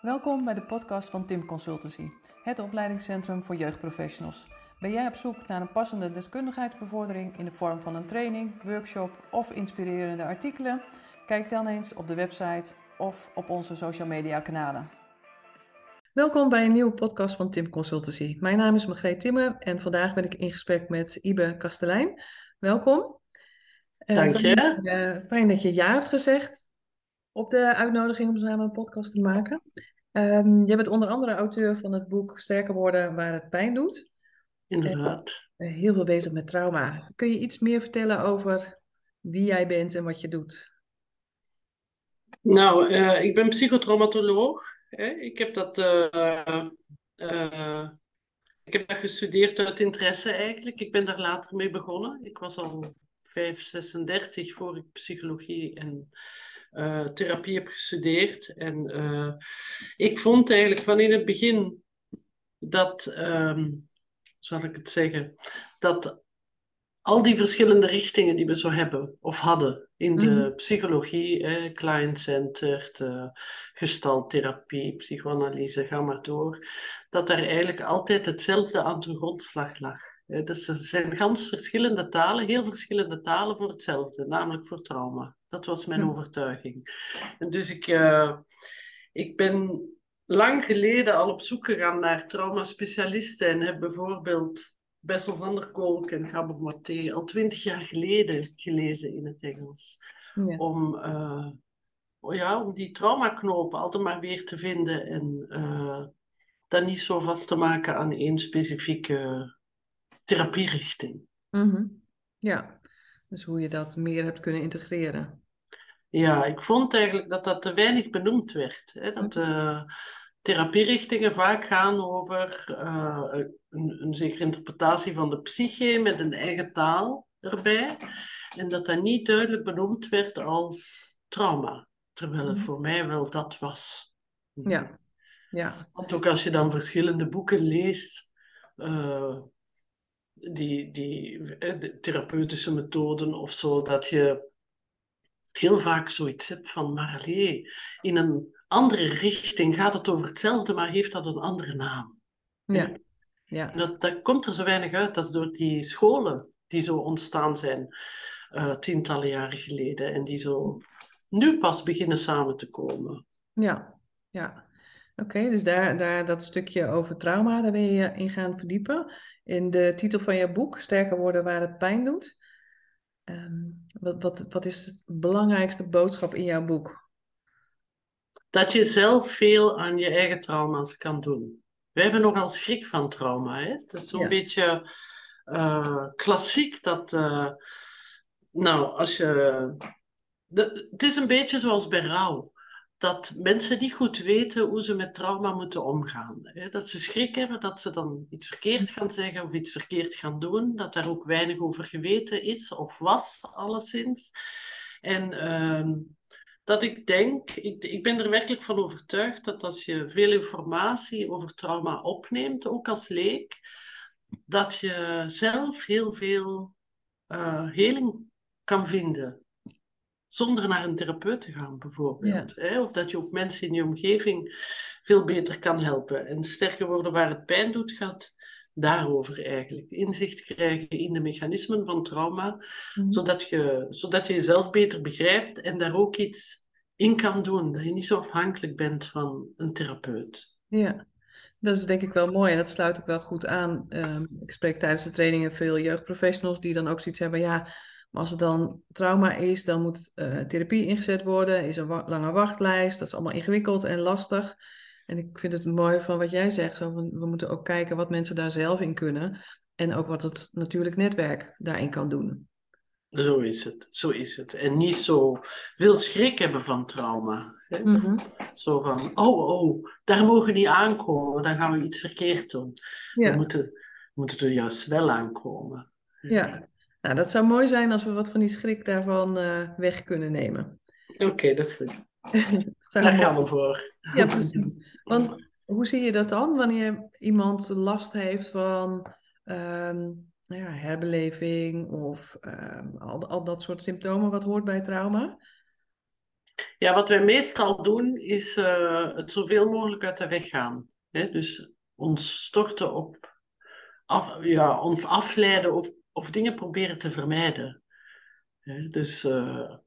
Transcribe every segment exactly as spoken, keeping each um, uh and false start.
Welkom bij de podcast van Tim Consultancy, het opleidingscentrum voor jeugdprofessionals. Ben jij op zoek naar een passende deskundigheidsbevordering in de vorm van een training, workshop of inspirerende artikelen? Kijk dan eens op de website of op onze social media kanalen. Welkom bij een nieuwe podcast van Tim Consultancy. Mijn naam is Margreet Timmer en vandaag ben ik in gesprek met Ibe Kastelein. Welkom. Uh, Dank fijn, je. uh, fijn dat je ja hebt gezegd op de uitnodiging om samen een podcast te maken. Um, jij bent onder andere auteur van het boek Sterker worden waar het pijn doet. Inderdaad. En heel veel bezig met trauma. Kun je iets meer vertellen over wie jij bent en wat je doet? Nou, eh, ik ben psychotraumatoloog. Hè. Ik heb dat, eh, eh, ik heb dat gestudeerd uit interesse eigenlijk. Ik ben daar later mee begonnen. Ik was al vijf, zesendertig voor ik psychologie en eh, therapie heb gestudeerd. En eh, ik vond eigenlijk van in het begin dat, ehm, hoe zal ik het zeggen, dat al die verschillende richtingen die we zo hebben of hadden in Mhm. de psychologie, eh, client-centered, eh, gestalttherapie, psychoanalyse, ga maar door, dat daar eigenlijk altijd hetzelfde aan ten grondslag lag. Eh, dus er zijn gans verschillende talen, heel verschillende talen voor hetzelfde, namelijk voor trauma. Dat was mijn overtuiging. En dus ik, eh, ik ben lang geleden al op zoek gegaan naar traumaspecialisten en heb bijvoorbeeld Bessel van der Kolk en Gabor Maté al twintig jaar geleden gelezen in het Engels. Ja. Om, uh, ja, om die traumaknopen altijd maar weer te vinden en uh, dat niet zo vast te maken aan één specifieke therapierichting. Mm-hmm. Ja, dus hoe je dat meer hebt kunnen integreren. Ja, ik vond eigenlijk dat dat te weinig benoemd werd. Hè? Dat uh, therapierichtingen vaak gaan over uh, een, een zekere interpretatie van de psyche met een eigen taal erbij. En dat dat niet duidelijk benoemd werd als trauma. Terwijl het voor mij wel dat was. Ja, ja. Want ook als je dan verschillende boeken leest, uh, die, die de therapeutische methoden of zo, dat je heel vaak zoiets hebt van, maar allee, in een andere richting gaat het over hetzelfde, maar heeft dat een andere naam. Ja, Hè? ja. Dat, dat komt er zo weinig uit. Dat is door die scholen die zo ontstaan zijn uh, tientallen jaren geleden en die zo nu pas beginnen samen te komen. Ja, ja. Oké, okay, dus daar, daar dat stukje over trauma, daar ben je je in gaan verdiepen. In de titel van je boek, Sterker worden waar het pijn doet. Um, wat, wat, wat is het belangrijkste boodschap in jouw boek? Dat je zelf veel aan je eigen trauma's kan doen. We hebben nogal schrik van trauma. Hè? Het is zo'n Ja. beetje uh, klassiek dat, uh, nou, als je. De, het is een beetje zoals bij rouw. Dat mensen niet goed weten hoe ze met trauma moeten omgaan. Hè? Dat ze schrik hebben dat ze dan iets verkeerd gaan zeggen of iets verkeerd gaan doen. Dat daar ook weinig over geweten is of was, alleszins. En uh, dat ik denk, ik, ik ben er werkelijk van overtuigd dat als je veel informatie over trauma opneemt, ook als leek, dat je zelf heel veel uh, heling kan vinden. Zonder naar een therapeut te gaan, Ja. bijvoorbeeld. Hè? Of dat je ook mensen in je omgeving veel beter kan helpen. En sterker worden waar het pijn doet, gaat daarover eigenlijk. Inzicht krijgen in de mechanismen van trauma, Mm-hmm. zodat je, zodat je jezelf beter begrijpt en daar ook iets in kan doen. Dat je niet zo afhankelijk bent van een therapeut. Ja, dat is denk ik wel mooi en dat sluit ook wel goed aan. Um, ik spreek tijdens de trainingen veel jeugdprofessionals die dan ook zoiets hebben. Ja, maar als het dan trauma is, dan moet uh, therapie ingezet worden. Is een wa- lange wachtlijst. Dat is allemaal ingewikkeld en lastig. En ik vind het mooi van wat jij zegt. Zo, van, we moeten ook kijken wat mensen daar zelf in kunnen. En ook wat het natuurlijk netwerk daarin kan doen. Zo is het, zo is het. En niet zo veel schrik hebben van trauma. Hè? Mhm. Zo van, oh, oh, daar mogen we niet aankomen, dan gaan we iets verkeerd doen. We Ja, moeten, we moeten er juist wel aankomen. ja. Nou, dat zou mooi zijn als we wat van die schrik daarvan uh, weg kunnen nemen. Oké, okay, dat is goed. Zou Daar mooi. gaan we voor. Ja, precies. Want hoe zie je dat dan wanneer iemand last heeft van um, nou ja, herbeleving of um, al, al dat soort symptomen wat hoort bij trauma? Ja, wat wij meestal doen, is eh, het zoveel mogelijk uit de weg gaan. Hè? Dus ons storten op, af, ja, ons afleiden of, of dingen proberen te vermijden. Hè? Dus eh,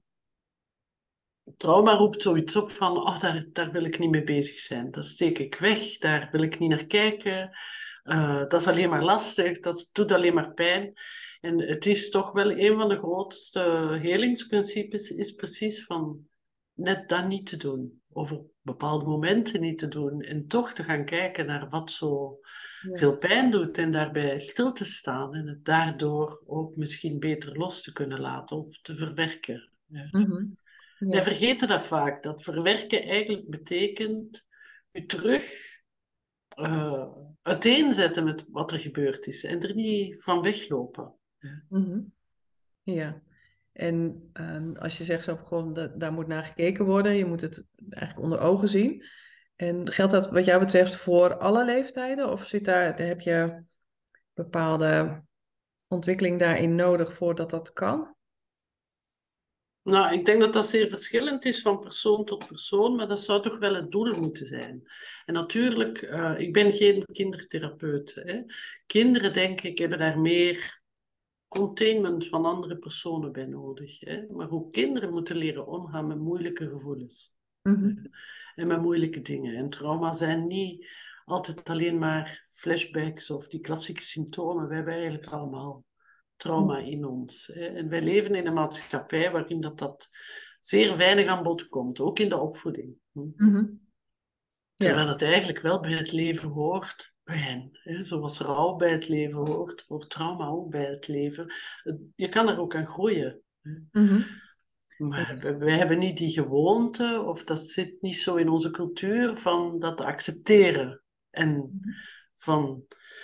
trauma roept zoiets op van, oh, daar, daar wil ik niet mee bezig zijn. Dat steek ik weg, daar wil ik niet naar kijken. Eh, dat is alleen maar lastig, dat doet alleen maar pijn. En het is toch wel een van de grootste helingsprincipes, is precies van net dat niet te doen. Of op bepaalde momenten niet te doen. En toch te gaan kijken naar wat zo Ja. veel pijn doet en daarbij stil te staan. En het daardoor ook misschien beter los te kunnen laten of te verwerken. Ja. Mhm. Wij Ja. vergeten dat vaak, dat verwerken eigenlijk betekent je terug uh, uiteenzetten met wat er gebeurd is en er niet van weglopen. Ja. Mhm. Ja. En ehm, als je zegt zo van, goh, da- daar moet naar gekeken worden, je moet het eigenlijk onder ogen zien. En geldt dat wat jou betreft voor alle leeftijden? Of zit daar, heb je bepaalde ontwikkeling daarin nodig voordat dat kan? Nou, ik denk dat dat zeer verschillend is van persoon tot persoon, maar dat zou toch wel het doel moeten zijn. En natuurlijk, uh, ik ben geen kindertherapeut. Hè. Kinderen, denk ik, hebben daar meer containment van andere personen bij nodig. Hè. Maar hoe kinderen moeten leren omgaan met moeilijke gevoelens. Mhm. En met moeilijke dingen. En trauma zijn niet altijd alleen maar flashbacks of die klassieke symptomen. We hebben eigenlijk allemaal trauma in ons. Hè. En wij leven in een maatschappij waarin dat, dat zeer weinig aan bod komt, ook in de opvoeding. Hm. Mhm. Terwijl Ja. het eigenlijk wel bij het leven hoort. Pijn, hè. Zoals rouw bij het leven hoort, hoort trauma ook bij het leven. Je kan er ook aan groeien. Hè. Mhm. En Maar dat- we- wij hebben niet die gewoonte, of dat zit niet zo in onze cultuur, van dat te accepteren. En van,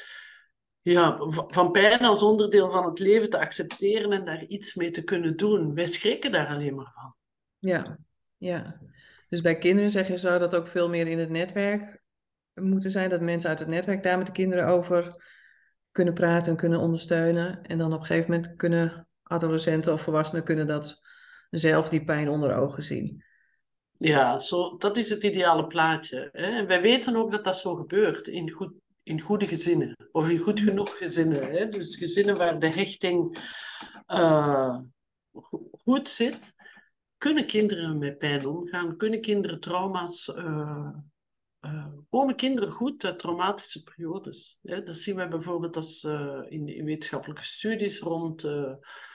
ja, v- van pijn als onderdeel van het leven te accepteren en daar iets mee te kunnen doen. Wij schrikken daar alleen maar van. Ja, ja. Dus bij kinderen zeg je, zou dat ook veel meer in het netwerk moeten zijn, dat mensen uit het netwerk daar met de kinderen over kunnen praten en kunnen ondersteunen. En dan op een gegeven moment kunnen adolescenten of volwassenen kunnen dat zelf die pijn onder ogen zien. Ja, zo, dat is het ideale plaatje. Hè? En wij weten ook dat dat zo gebeurt in, goed, in goede gezinnen, of in goed Ja. genoeg gezinnen. Hè? Dus gezinnen waar de hechting eh, go- goed zit, kunnen kinderen met pijn omgaan, kunnen kinderen trauma's, uh, uh, komen kinderen goed uit traumatische periodes. Hè? Dat zien we bijvoorbeeld als, uh, in, in wetenschappelijke studies rond uh,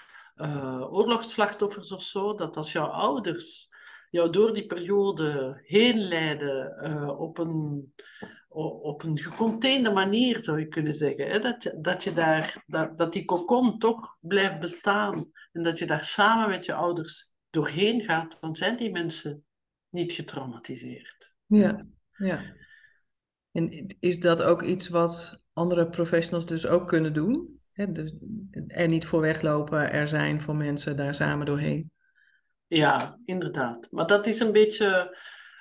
uh, oorlogsslachtoffers of zo, dat als jouw ouders jou door die periode heen leiden uh, op een op een gecontainde manier, zou je kunnen zeggen. Hè? Dat, je, dat, je daar, dat, dat die cocon toch blijft bestaan en dat je daar samen met je ouders doorheen gaat, dan zijn die mensen niet getraumatiseerd. Ja. Ja, ja. En is dat ook iets wat andere professionals dus ook kunnen doen? Hè, dus er niet voor weglopen, er zijn voor mensen daar samen doorheen. Ja, inderdaad. Maar dat is een beetje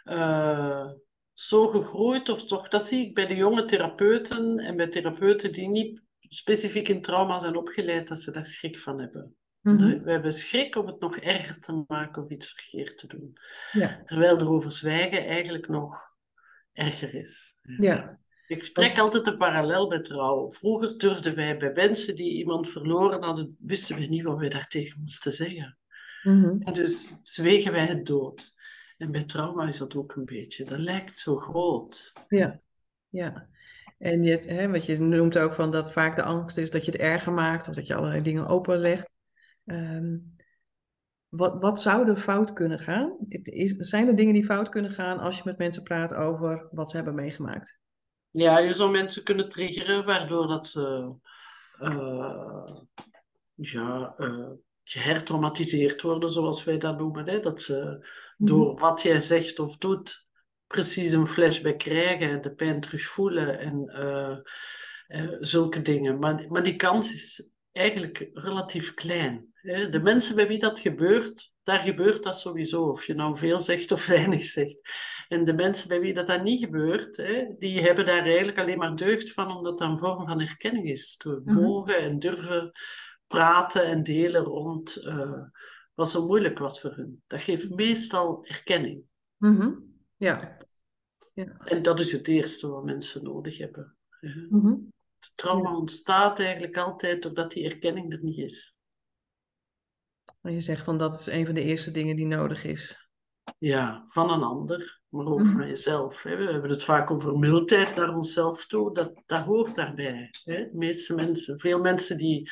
uh, zo gegroeid, of toch, dat zie ik bij de jonge therapeuten en bij therapeuten die niet specifiek in trauma zijn opgeleid, dat ze daar schrik van hebben. Mhm. We hebben schrik om het nog erger te maken of iets verkeerd te doen. Ja, Terwijl erover zwijgen eigenlijk nog erger is. ja. Ik trek Want- altijd een parallel met rouw. Vroeger durfden wij bij mensen die iemand verloren hadden, wisten we niet wat wij daartegen moesten zeggen. Mhm. En dus zwegen wij het dood. En bij trauma is dat ook een beetje. Dat lijkt zo groot. Ja, ja. En je, hè, wat je noemt ook van dat vaak de angst is dat je het erger maakt of dat je allerlei dingen openlegt. Ehm, wat, wat zou er fout kunnen gaan? Het Is, zijn er dingen die fout kunnen gaan als je met mensen praat over wat ze hebben meegemaakt? Ja, je zou mensen kunnen triggeren, waardoor dat ze uh, ja, uh, gehertraumatiseerd worden, zoals wij dat noemen. Hè? Dat ze Mhm. door wat jij zegt of doet, precies een flashback krijgen en de pijn terugvoelen en uh, uh, zulke dingen. Maar, maar die kans is eigenlijk relatief klein. Hè? De mensen bij wie dat gebeurt, daar gebeurt dat sowieso, of je nou veel zegt of weinig zegt. En de mensen bij wie dat, dat niet gebeurt, hè, die hebben daar eigenlijk alleen maar deugd van, omdat dat een vorm van erkenning is. Te Mhm. mogen en durven praten en delen rond uh, wat zo moeilijk was voor hun. Dat geeft meestal erkenning. Mhm. Ja. Ja. En dat is het eerste wat mensen nodig hebben. Ja. Mhm. Het trauma ontstaat eigenlijk altijd doordat die erkenning er niet is. En je zegt van dat is een van de eerste dingen die nodig is. Ja, van een ander, maar ook Mhm. van jezelf. Hè. We hebben het vaak over mildheid naar onszelf toe. Dat, dat hoort daarbij. Hè. De meeste mensen, veel mensen die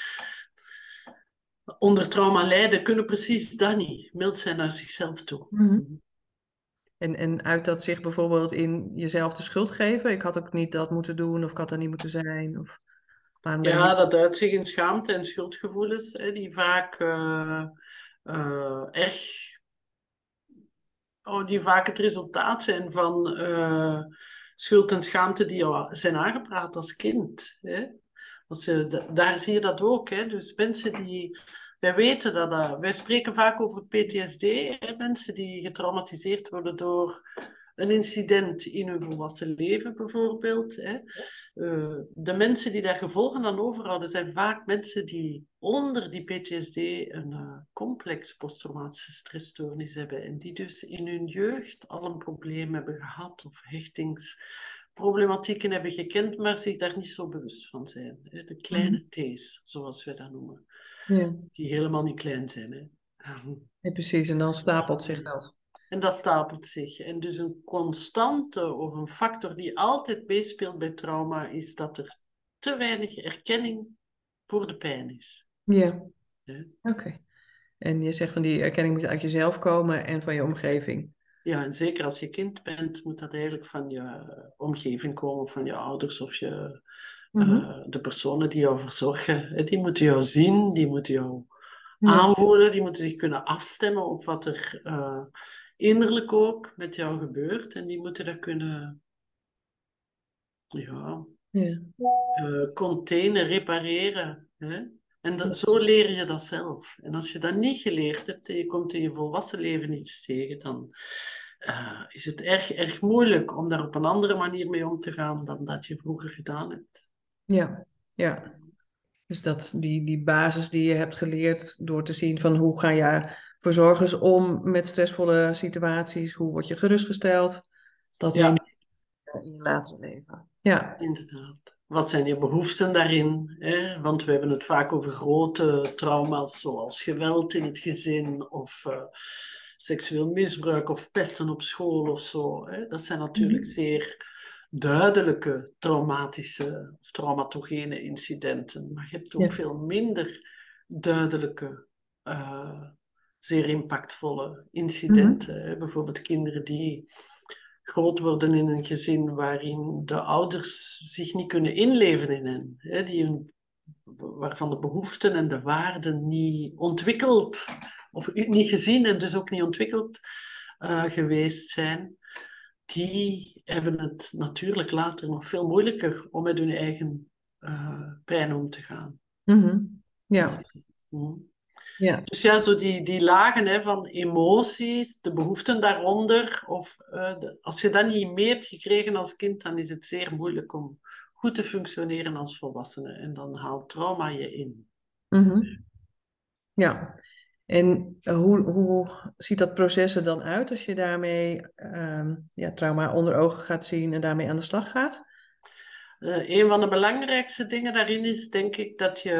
onder trauma lijden, kunnen precies dat niet. Mild zijn naar zichzelf toe. Mhm. En, en uit dat zich bijvoorbeeld in jezelf de schuld geven. Ik had ook niet dat moeten doen of ik had dat niet moeten zijn. Of waarom ben ik Ja, niet... dat uit zich in schaamte en schuldgevoelens, hè, die vaak eh, eh, erg oh, die vaak het resultaat zijn van eh, schuld en schaamte die jou zijn aangepraat als kind. Hè? Want ze, daar zie je dat ook. Hè? Dus mensen die... Wij weten dat... dat wij spreken vaak over P T S D. Hè? Mensen die getraumatiseerd worden door een incident in hun volwassen leven, bijvoorbeeld. Hè? Uh, de mensen die daar gevolgen aan overhouden, zijn vaak mensen die onder die P T S D een uh, complex posttraumatische stressstoornis hebben en die dus in hun jeugd al een probleem hebben gehad of hechtingsproblematieken hebben gekend, maar zich daar niet zo bewust van zijn. Hè? De Mhm. kleine T's, zoals wij dat noemen, Ja. die helemaal niet klein zijn. Hè? Ja, precies. En dan stapelt zich dat. En dat stapelt zich. En dus een constante of een factor die altijd meespeelt bij trauma is dat er te weinig erkenning voor de pijn is. Ja, Hè? oké. En je zegt van die erkenning moet uit jezelf komen en van je omgeving. Ja, en zeker als je kind bent, moet dat eigenlijk van je omgeving komen, van je ouders of je, Mhm. uh, de personen die jou verzorgen. Hè? Die moeten jou zien, die moeten jou Ja. aanvoelen, die moeten zich kunnen afstemmen op wat er uh, innerlijk ook met jou gebeurt. En die moeten dat kunnen, ja, Ja. uh, containen, repareren. Hè? En dat, zo leer je dat zelf. En als je dat niet geleerd hebt en je komt in je volwassen leven iets tegen, dan uh, is het erg, erg moeilijk om daar op een andere manier mee om te gaan dan dat je vroeger gedaan hebt. Ja, ja. Dus dat die, die basis die je hebt geleerd door te zien van hoe ga je verzorgers om met stressvolle situaties, hoe word je gerustgesteld, dat neem Ja, je in je latere leven. Ja. inderdaad. Wat zijn je behoeften daarin? Hè? Want we hebben het vaak over grote trauma's, zoals geweld in het gezin of uh, seksueel misbruik of pesten op school of zo. Hè? Dat zijn natuurlijk Mhm. zeer duidelijke traumatische of traumatogene incidenten. Maar je hebt ook Ja. veel minder duidelijke, uh, zeer impactvolle Mhm. incidenten. Hè? Bijvoorbeeld kinderen die groot worden in een gezin waarin de ouders zich niet kunnen inleven in hen. Hè, die hun, waarvan de behoeften en de waarden niet ontwikkeld, of niet gezien en dus ook niet ontwikkeld uh, geweest zijn. Die hebben het natuurlijk later nog veel moeilijker om met hun eigen uh, pijn om te gaan. Mhm. Ja. Dat, mm. Ja. Dus ja, zo die, die lagen hè, van emoties, de behoeften daaronder, of uh, de, als je dat niet mee hebt gekregen als kind, dan is het zeer moeilijk om goed te functioneren als volwassene. En dan haalt trauma je in. Mhm. Ja. En uh, hoe, hoe ziet dat proces er dan uit als je daarmee ehm, ja, trauma onder ogen gaat zien en daarmee aan de slag gaat? Uh, een van de belangrijkste dingen daarin is, denk ik, dat je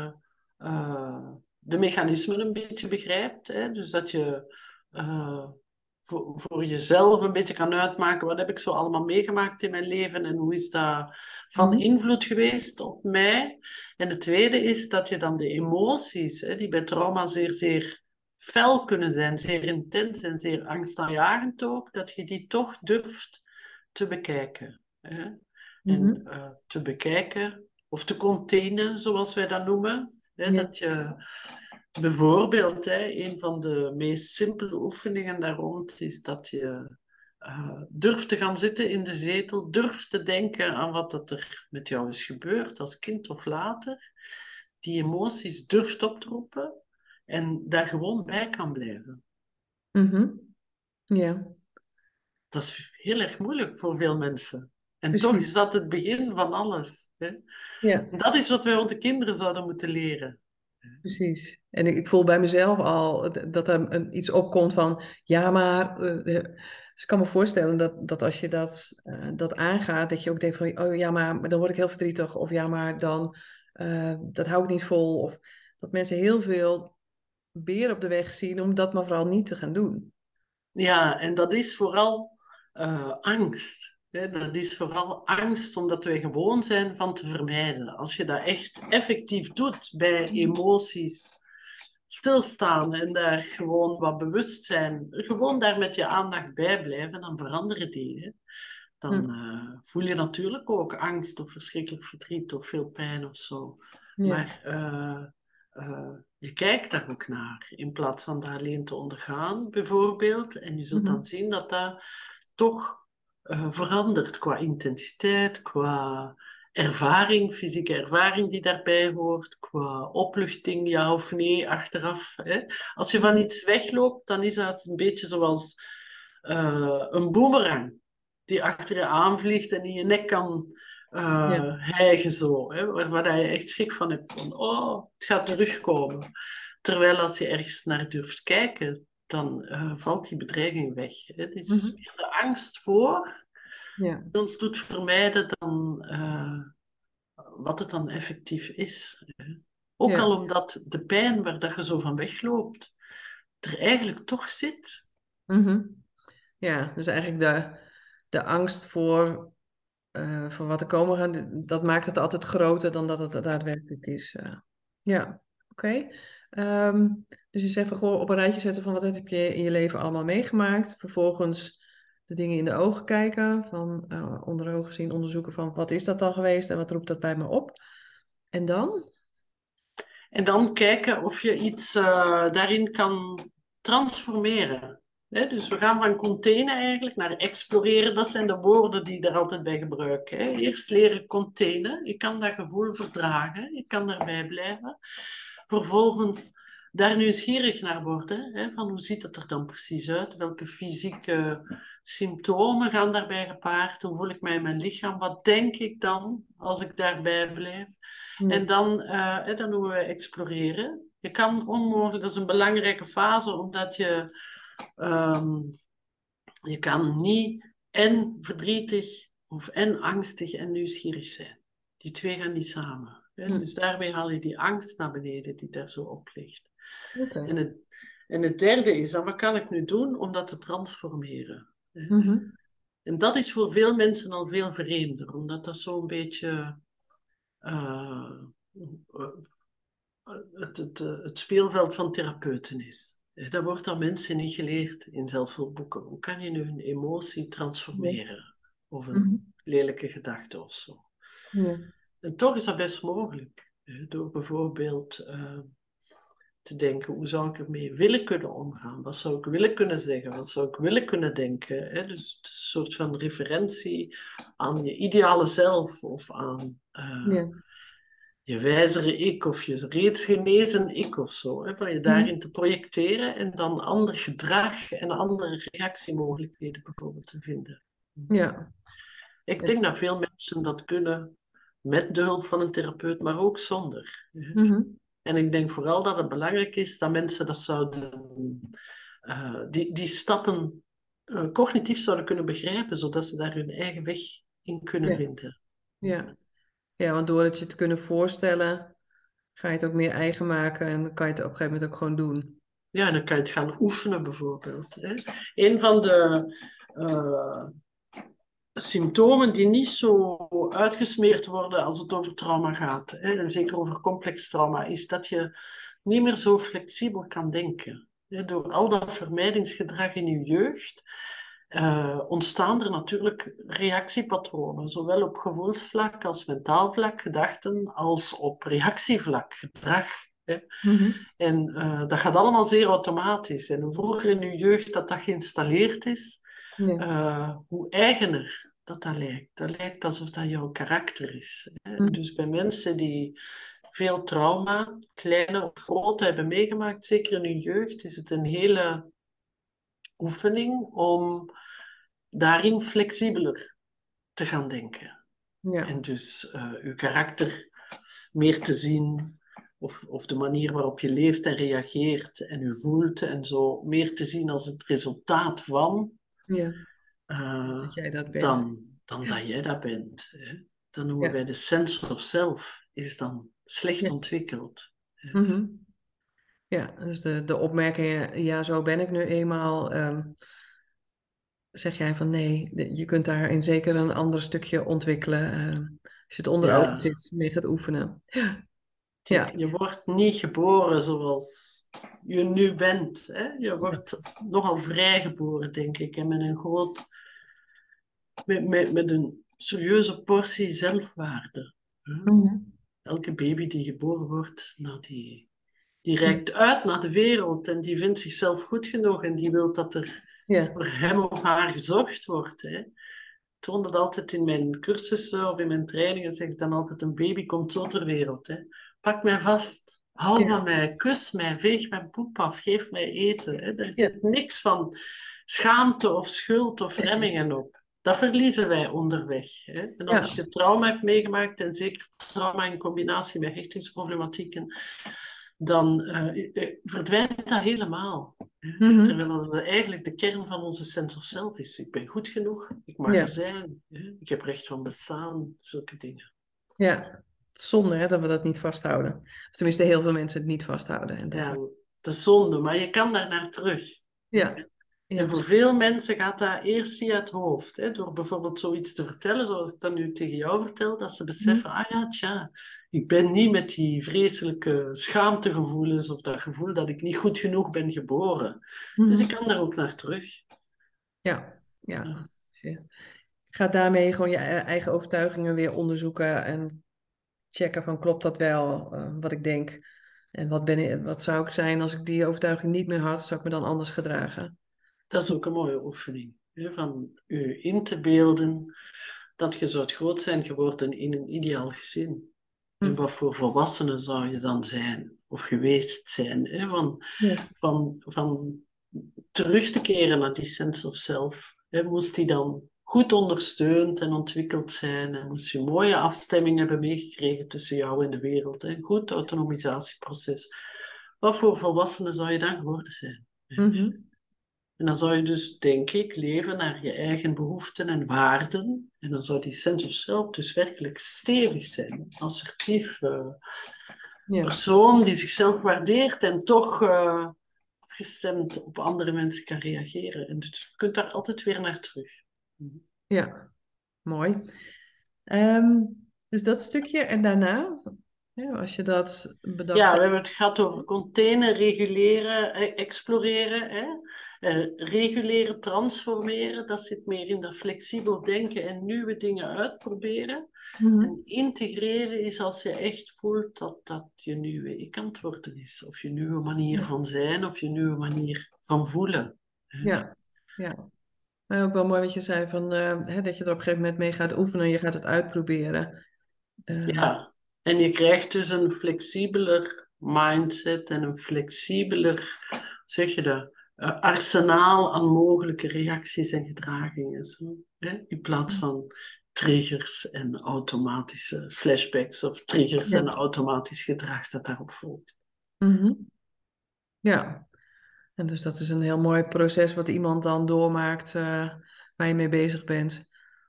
uh, de mechanismen een beetje begrijpt. Hè? Dus dat je uh, voor, voor jezelf een beetje kan uitmaken, wat heb ik zo allemaal meegemaakt in mijn leven en hoe is dat van Mhm. invloed geweest op mij. En de tweede is dat je dan de emoties, hè, die bij trauma zeer, zeer fel kunnen zijn, zeer intens en zeer angstaanjagend ook, dat je die toch durft te bekijken. Hè? En Mhm. uh, te bekijken of te containen, zoals wij dat noemen. Hè, Ja. dat je bijvoorbeeld, hè, een van de meest simpele oefeningen daar rond is dat je uh, durft te gaan zitten in de zetel, durft te denken aan wat dat er met jou is gebeurd als kind of later, die emoties durft op te roepen en daar gewoon bij kan blijven. Mhm. Ja, Dat is heel erg moeilijk voor veel mensen. En toch precies. is dat het begin van alles. Hè? Ja. En dat is wat wij onze kinderen zouden moeten leren. Precies. En ik, ik voel bij mezelf al d- dat er een, iets opkomt van, ja, maar... eh, eh, dus ik kan me voorstellen dat, dat als je dat, eh, dat aangaat, dat je ook denkt van, oh ja, maar, maar dan word ik heel verdrietig. Of ja, maar dan, eh, dat hou ik niet vol. Of dat mensen heel veel beren op de weg zien om dat maar vooral niet te gaan doen. Ja, en dat is vooral eh, angst. Hè? Dat is vooral angst omdat wij gewoon zijn van te vermijden. Als je dat echt effectief doet bij emoties, stilstaan en daar gewoon wat bewustzijn, gewoon daar met je aandacht bij blijven, dan veranderen die. Hè? Dan Hm. eh, voel je natuurlijk ook angst of verschrikkelijk verdriet of veel pijn of zo. Ja. Maar eh, eh, je kijkt daar ook naar, in plaats van dat alleen te ondergaan, bijvoorbeeld. En je zult dan Mhm. zien dat dat toch eh, verandert qua intensiteit, qua ervaring, fysieke ervaring die daarbij hoort, qua opluchting, ja of nee, achteraf. Hè. Als je van Mhm. iets wegloopt, dan is dat een beetje zoals eh, een boemerang die achter je aanvliegt en in je nek kan Ja. uh, hijgen zo, hè, waar, waar je echt schrik van hebt, van oh, het gaat Ja. terugkomen. Terwijl als je ergens naar durft kijken, dan uh, valt die bedreiging weg. Hè. Het is dus Mhm. meer de angst voor Ja. die ons doet vermijden dan uh, wat het dan effectief is. Hè. Ook al Ja. omdat de pijn waar dat je zo van wegloopt, er eigenlijk toch zit. Mhm. Ja, dus eigenlijk de, de angst voor, eh, voor wat er komen gaat, dat maakt het altijd groter dan dat het daadwerkelijk is. eh. Ja, oké. Ehm, dus je zegt van, goh, op een rijtje zetten van wat heb je in je leven allemaal meegemaakt. Vervolgens de dingen in de ogen kijken, van eh, onder ogen zien, onderzoeken van wat is dat dan geweest en wat roept dat bij me op. En dan? En dan kijken of je iets uh, daarin kan transformeren. Hè? Dus we gaan van containen eigenlijk naar exploreren. Dat zijn de woorden die je er altijd bij gebruiken. Hè? Eerst leren containen. Je kan dat gevoel verdragen. Je kan daarbij blijven. Vervolgens daar nieuwsgierig naar worden. Hè? Van hoe ziet het er dan precies uit? Welke fysieke symptomen gaan daarbij gepaard? Hoe voel ik mij in mijn lichaam? Wat denk ik dan als ik daarbij blijf? Ja. En dan, uh, dan noemen we exploreren. Je kan onmogelijk, dat is een belangrijke fase, omdat je, um, je kan niet en verdrietig of en angstig en nieuwsgierig zijn. Die twee gaan niet samen. Hè? Hm. Dus daarmee haal je die angst naar beneden die daar zo op ligt. Oké. En het, en het derde is dan, wat kan ik nu doen om dat te transformeren? Mhm. En dat is voor veel mensen al veel vreemder, omdat dat zo'n beetje uh, het, het, het speelveld van therapeuten is. Dat wordt aan mensen niet geleerd in zelfhulpboeken. Hoe kan je nu een emotie Ja. transformeren? Of Mhm. een lelijke gedachte of zo. Ja. En toch is dat best mogelijk. Door bijvoorbeeld uh, te denken, hoe zou ik ermee willen kunnen omgaan? Wat zou ik willen kunnen zeggen? Wat zou ik willen kunnen denken? Dus het is een soort van referentie aan je ideale zelf of aan... Uh, Ja. je wijzere ik of je reeds genezen ik of zo. Hè, van je Mhm. daarin te projecteren en dan ander gedrag en andere reactiemogelijkheden bijvoorbeeld te vinden. Ja. Ik denk dat veel mensen dat kunnen met de hulp van een therapeut, maar ook zonder. Hè. Mhm. En ik denk vooral dat het belangrijk is dat mensen dat zouden, uh, die, die stappen uh, cognitief zouden kunnen begrijpen, zodat ze daar hun eigen weg in kunnen Ja. vinden. Ja. Ja, want door het je te kunnen voorstellen, ga je het ook meer eigen maken en dan kan je het op een gegeven moment ook gewoon doen. Ja, dan kan je het gaan oefenen bijvoorbeeld. Hè. Een van de uh, symptomen die niet zo uitgesmeerd worden als het over trauma gaat, hè, en zeker over complex trauma, is dat je niet meer zo flexibel kan denken. Hè. Door al dat vermijdingsgedrag in je jeugd uh, ontstaan er natuurlijk reactiepatronen, zowel op gevoelsvlak als mentaal vlak, gedachten, als op reactievlak, gedrag. Hè. Mhm. En uh, dat gaat allemaal zeer automatisch. En hoe vroeger in je jeugd dat dat geïnstalleerd is, Ja. uh, hoe eigener dat dat lijkt. Dat lijkt alsof dat jouw karakter is. Hè? Mhm. Dus bij mensen die veel trauma, kleine of grote, hebben meegemaakt, zeker in hun jeugd, is het een hele oefening om daarin flexibeler te gaan denken. Ja. En dus uh, uw karakter meer te zien, of, of de manier waarop je leeft en reageert en je voelt en zo, meer te zien als het resultaat van, Ja, uh, dat jij dat bent. dan, dan dat jij dat bent. Hè. Dan noemen Ja. wij de sense of self, is dan slecht Ja. ontwikkeld. Hè. Mhm. Ja, dus de, de opmerkingen, ja, zo ben ik nu eenmaal. ehm, zeg jij van nee, de- je kunt daarin zeker een ander stukje ontwikkelen. ehm, als je het onder ogen Ja, zit, mee gaat oefenen. je, Ja, je wordt niet geboren zoals je nu bent. Hè. Je ja. wordt nogal vrijgeboren, denk ik, en met een groot, met, met, met een serieuze portie zelfwaarde. Hè. Mhm. Elke baby die geboren wordt, nou, die, die Ja, reikt uit naar de wereld en die vindt zichzelf goed genoeg en die wil dat er ja, voor hem of haar gezorgd wordt. Hè. Ik toon dat altijd in mijn cursussen of in mijn trainingen, zeg ik dan altijd, een baby komt zo ter wereld. Hè. Pak mij vast, hou van ja, mij, kus mij, veeg mijn poep af, geef mij eten. Hè. Er ja, zit niks van schaamte of schuld of remmingen op. Dat verliezen wij onderweg. Hè. En ja, als je trauma hebt meegemaakt, en zeker trauma in combinatie met hechtingsproblematieken, dan uh, verdwijnt dat helemaal. Hè. mhm. Terwijl dat eigenlijk de kern van onze sense of self is. Ik ben goed genoeg, ik mag er Ja, zijn, hè. Ik heb recht van bestaan, zulke dingen. ja. Het is zonde hè, dat we dat niet vasthouden. Of tenminste, heel veel mensen het niet vasthouden. En dat Ja, we... de zonde, maar je kan daar naar terug. Hè. Ja, ja, En voor precies. veel mensen gaat dat eerst via het hoofd. Hè, door bijvoorbeeld zoiets te vertellen, zoals ik dat nu tegen jou vertel, dat ze Mhm. beseffen, ah ja, tja, ik ben niet met die vreselijke schaamtegevoelens of dat gevoel dat ik niet goed genoeg ben geboren. Dus ik Mhm. kan daar ook naar terug. Ja, ja. Ja, Je gaat daarmee gewoon je e- eigen overtuigingen weer onderzoeken en checken van klopt dat wel, eh, wat ik denk. En wat ben ik, wat zou ik zijn als ik die overtuiging niet meer had, zou ik me dan anders gedragen? dat is ook een mooie oefening. Hè, van u in te beelden dat je zou groot zijn geworden in een ideaal gezin. En Hm. wat voor volwassene zou je dan zijn of geweest zijn? Hè? Van, Ja, van, van terug te keren naar die sense of self. Hè? Moest die dan goed ondersteund en ontwikkeld zijn? En moest je een mooie afstemming hebben meegekregen tussen jou en de wereld? Hè? Een goed autonomisatieproces. Wat voor volwassene zou je dan geworden zijn? mhm. En dan zou je dus, denk ik, leven naar je eigen behoeften en waarden. En dan zou die sense of self dus werkelijk stevig zijn. Een assertief uh, Ja, persoon die zichzelf waardeert en toch uh, afgestemd op andere mensen kan reageren. En dus je kunt daar altijd weer naar terug. ja, mooi. Ehm, dus dat stukje en daarna, ja, als je dat bedacht Ja, we hebt. hebben het gehad over containen, reguleren, eh, exploreren. Hè? Eh, reguleren, transformeren, dat zit meer in dat flexibel denken en nieuwe dingen uitproberen. Mhm. En integreren is als je echt voelt dat dat je nieuwe ik aan het worden is. Of je nieuwe manier Ja, van zijn, of je nieuwe manier van voelen. Hè? ja, ja. Nou, ook wel mooi wat je zei van, eh, hè, dat je er op een gegeven moment mee gaat oefenen, je gaat het uitproberen. Ehm, Ja, en je krijgt dus een flexibeler mindset en een flexibeler, zeg je dat, eh, arsenaal aan mogelijke reacties en gedragingen. Zo, hè? In plaats van triggers en automatische flashbacks of triggers ja. en automatisch gedrag dat daarop volgt. Mhm. Ja, en dus dat is een heel mooi proces wat iemand dan doormaakt, eh, waar je mee bezig bent.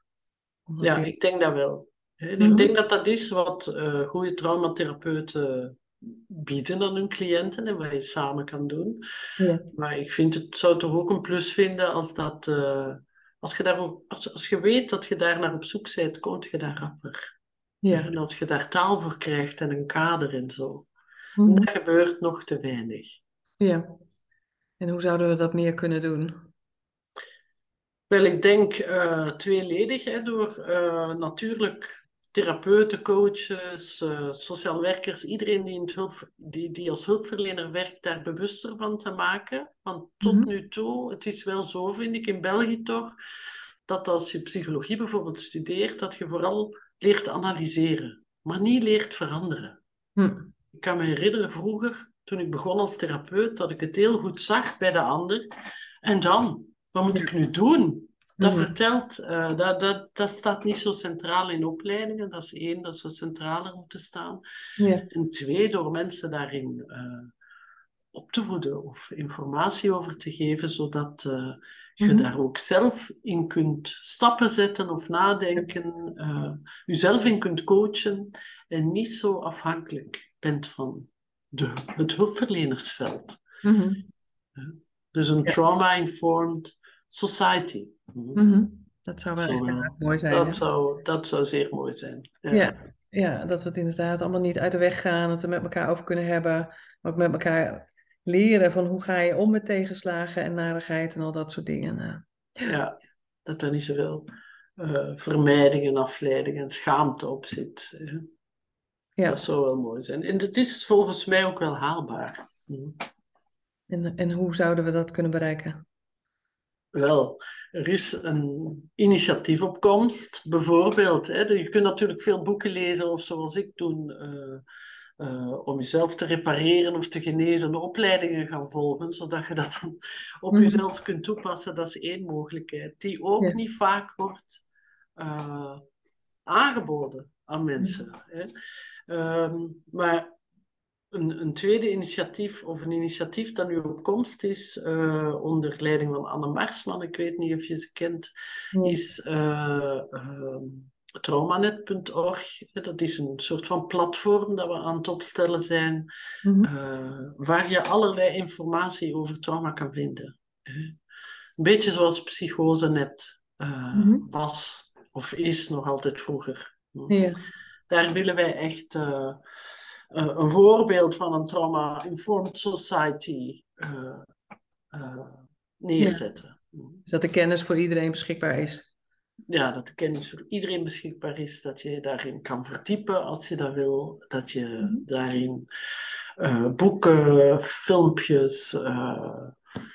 Om dat Ja, weer... ik denk dat wel. Hè. Ik Mhm. denk dat dat is wat uh, goede traumatherapeuten bieden aan hun cliënten en wat je samen kan doen. Ja, Maar ik vind het zou toch ook een plus vinden als dat, uh, als je daar ook, als, als je weet dat je daar naar op zoek bent, kom je daar rapper. ja. En als je daar taal voor krijgt en een kader en zo. En Mhm. dat gebeurt nog te weinig. Ja. En hoe zouden we dat meer kunnen doen? Wel, ik denk uh, tweeledig, hè, door uh, natuurlijk therapeuten, coaches, uh, sociaal werkers, iedereen die, in het hulp, die, die als hulpverlener werkt, daar bewuster van te maken. Want tot Mhm. nu toe, het is wel zo, vind ik, in België toch, dat als je psychologie bijvoorbeeld studeert, dat je vooral leert analyseren, maar niet leert veranderen. Hm. Ik kan me herinneren vroeger, toen ik begon als therapeut, dat ik het heel goed zag bij de ander. En dan, wat moet Ja. ik nu doen? Dat Mhm. vertelt, uh, dat, dat, dat staat niet zo centraal in opleidingen. Dat is één, dat zou centraler moeten staan. Ja. En twee, door mensen daarin uh, op te voeden of informatie over te geven, zodat uh, je Mhm. daar ook zelf in kunt stappen zetten of nadenken, uh, jezelf in kunt coachen en niet zo afhankelijk bent van de, het hulpverlenersveld. Mhm. Ja. Dus een Ja. trauma-informed society. Mhm. Dat zou wel Zo echt heel erg wel. mooi zijn, hè? Dat zou, dat zou zeer mooi zijn. Ja. Ja. Ja, dat we het inderdaad allemaal niet uit de weg gaan, dat we met elkaar over kunnen hebben, maar ook met elkaar leren van hoe ga je om met tegenslagen en narigheid en al dat soort dingen. eh. Ja. Ja, dat er niet zoveel uh, vermijding en afleiding en schaamte op zit. Ja. Dat Ja. zou wel mooi zijn. En het is volgens mij ook wel haalbaar. Hm. En, en hoe zouden we dat kunnen bereiken? Wel, er is een initiatiefopkomst, bijvoorbeeld. Hè, je kunt natuurlijk veel boeken lezen of zoals ik toen, uh, uh, om jezelf te repareren of te genezen, opleidingen gaan volgen, zodat je dat dan op Mhm. jezelf kunt toepassen. Dat is één mogelijkheid, die ook Ja. niet vaak wordt uh, aangeboden aan mensen. Hè. Um, maar een, een tweede initiatief, of een initiatief dat nu op komst is, uh, onder leiding van Anne Marsman, ik weet niet of je ze kent, Ja. is uh, uh, traumanet punt org. Dat is een soort van platform dat we aan het opstellen zijn, Mhm. uh, waar je allerlei informatie over trauma kan vinden. Een beetje zoals Psychosenet uh, Mhm. was, of is nog altijd vroeger. Ja. Daar willen wij echt uh, uh, een voorbeeld van een trauma-informed society uh, uh, Ja. neerzetten. Dus dat de kennis voor iedereen beschikbaar is. Ja, dat de kennis voor iedereen beschikbaar is, dat je daarin kan verdiepen als je dat wil, dat je Mhm. daarin uh, boeken, filmpjes, uh,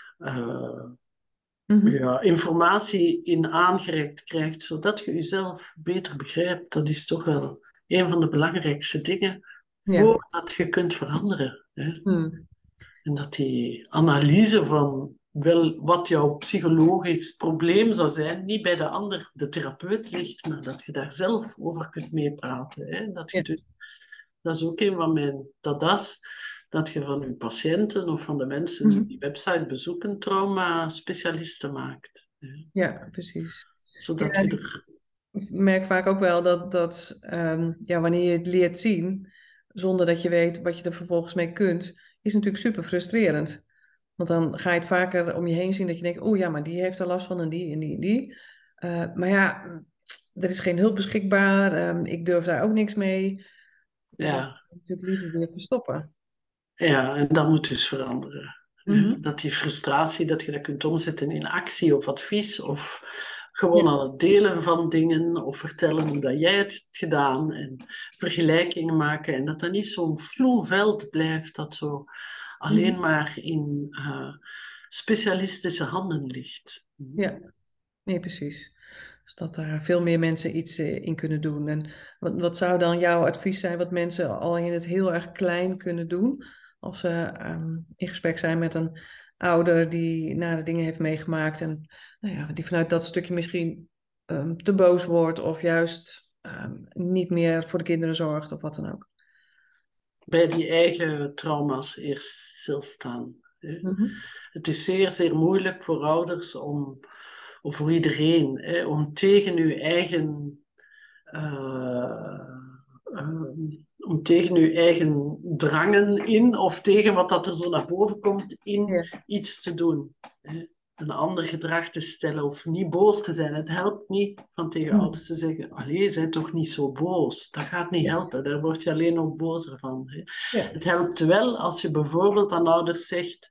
uh, Mhm. ja, informatie in aangereikt krijgt, zodat je jezelf beter begrijpt. Dat is toch wel een van de belangrijkste dingen Ja. voordat je kunt veranderen. Hè? Hmm. En dat die analyse van wel wat jouw psychologisch probleem zou zijn, niet bij de ander, de therapeut ligt, maar dat je daar zelf over kunt meepraten. Hè? Dat je Ja. dus, dat is ook een van mijn dadas, dat je van je patiënten of van de mensen die die Mhm. website bezoeken, trauma-specialisten maakt. Hè? Ja, precies. Ja, Zodat je en er... ik merk vaak ook wel dat, dat ehm, ja, wanneer je het leert zien, zonder dat je weet wat je er vervolgens mee kunt, is natuurlijk super frustrerend. Want dan ga je het vaker om je heen zien dat je denkt, oh ja, maar die heeft er last van en die en die en die. Eh, maar ja, er is geen hulp beschikbaar, ehm, ik durf daar ook niks mee. Ja, dan Ja, moet je natuurlijk liever weer verstoppen. ja, en dat moet dus veranderen. Hè? Mhm. Dat die frustratie, dat je dat kunt omzetten in actie of advies of Ja. gewoon aan het delen van dingen of vertellen hoe dat jij het hebt gedaan en vergelijkingen maken en dat dat niet zo'n vloe veld blijft dat zo alleen Mhm. maar in uh, specialistische handen ligt. Ja, nee, precies. Dus dat daar veel meer mensen iets eh, in kunnen doen. En wat, wat zou dan jouw advies zijn wat mensen al in het heel erg klein kunnen doen als ze ehm, in gesprek zijn met een ouder die nare dingen heeft meegemaakt en nou ja, die vanuit dat stukje misschien ehm, te boos wordt of juist ehm, niet meer voor de kinderen zorgt of wat dan ook. Bij die eigen trauma's eerst stilstaan. Hè? Mhm. Het is zeer, zeer moeilijk voor ouders om, of voor iedereen, hè, om tegen uw eigen, uh, uh, om tegen uw eigen drangen in, of tegen wat dat er zo naar boven komt, in Ja. iets te doen. Hè. Een ander gedrag te stellen of niet boos te zijn. Het helpt niet van tegen Mhm. ouders te zeggen, allee, zij toch niet zo boos. Dat gaat niet Ja. helpen, daar word je alleen nog bozer van. Hè. Ja. Het helpt wel als je bijvoorbeeld aan ouders zegt,